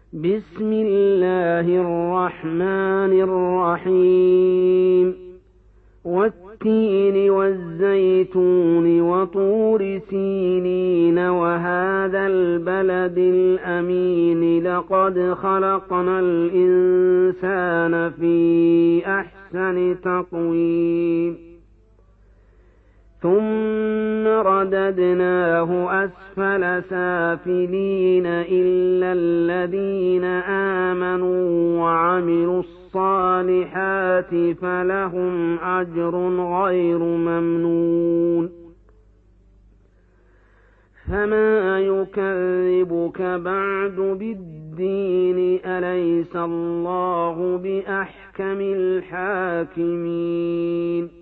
بسم الله الرحمن الرحيم والتين والزيتون وطور سينين وهذا البلد الأمين لقد خلقنا الإنسان في أحسن تقويم ثم رددناه أسفل سافلين إلا الذين آمنوا وعملوا الصالحات فلهم أجر غير ممنون فما يكذبك بعد بالدين أليس الله بأحكم الحاكمين